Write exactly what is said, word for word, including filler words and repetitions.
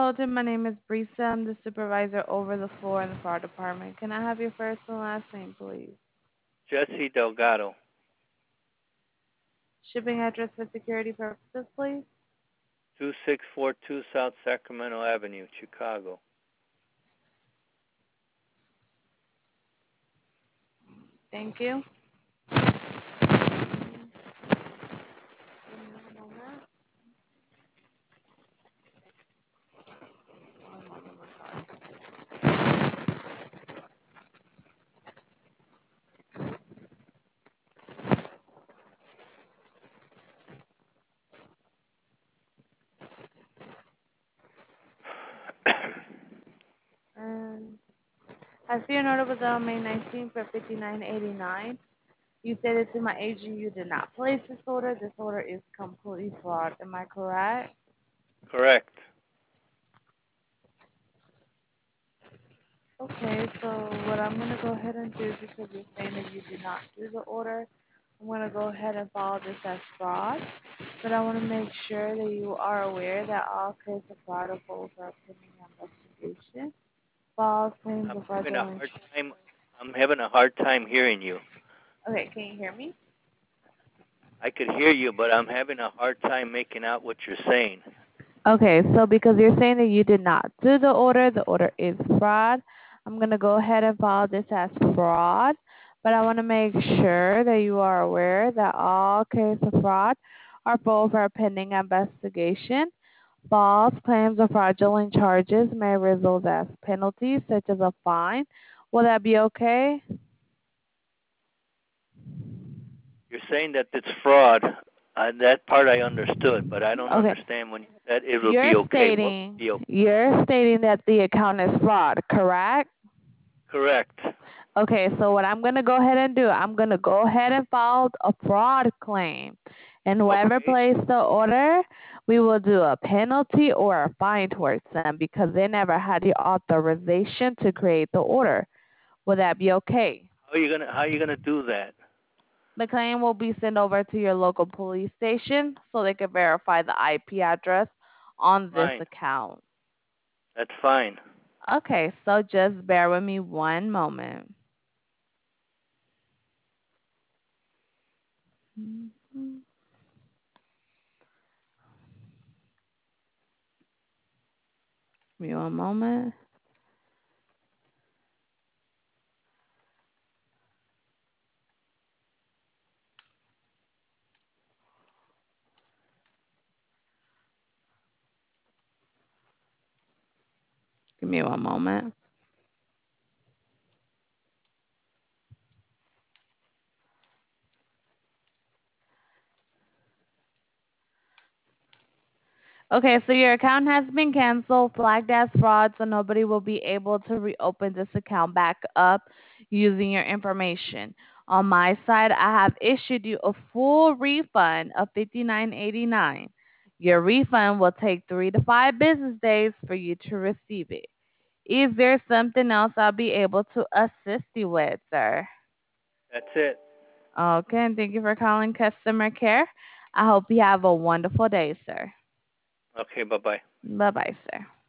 Hello, my name is Brisa. I'm the supervisor over the floor in the fraud department. Can I have your first and last name, please? Jesse Delgado. Shipping address for security purposes, please. two six four two South Sacramento Avenue, Chicago. Thank you. Um, I see your order was on May nineteenth for fifty-nine eighty-nine. You stated to my agent you did not place this order. This order is completely fraud. Am I correct? Correct. Okay, so what I'm going to go ahead and do, because you're saying that you did not do the order, I'm going to go ahead and file this as fraud. But I want to make sure that you are aware that all cases of fraud are full for pending investigation. False claims I'm of having a fraudulent. hard time. I'm having a hard time hearing you. Okay, can you hear me? I could hear you, but I'm having a hard time making out what you're saying. Okay, so because you're saying that you did not do the order, the order is fraud. I'm going to go ahead and file this as fraud. But I want to make sure that you are aware that all cases of fraud are full for pending investigation. False claims or fraudulent charges may result as penalties, such as a fine. Will that be okay? You're saying that it's fraud. Uh, that part I understood, but I don't Okay. understand when you said it will be You're okay. What will stating be okay? you're stating that the account is fraud, correct? Correct. Okay, so what I'm gonna go ahead and do, I'm gonna go ahead and file a fraud claim. And whoever Okay. placed the order, we will do a penalty or a fine towards them because they never had the authorization to create the order. Will that be okay? How are you gonna How are you gonna do that? The claim will be sent over to your local police station so they can verify the I P address on this Fine. account. That's fine. Okay, so just bear with me one moment. Mhm. Give me one moment. Give me one moment. Okay, so your account has been canceled, flagged as fraud, so nobody will be able to reopen this account back up using your information. On my side, I have issued you a full refund of fifty-nine eighty-nine. Your refund will take three to five business days for you to receive it. Is there something else I'll be able to assist you with, sir? That's it. Okay, and thank you for calling customer care. I hope you have a wonderful day, sir. Okay. Bye bye. Bye bye, sir.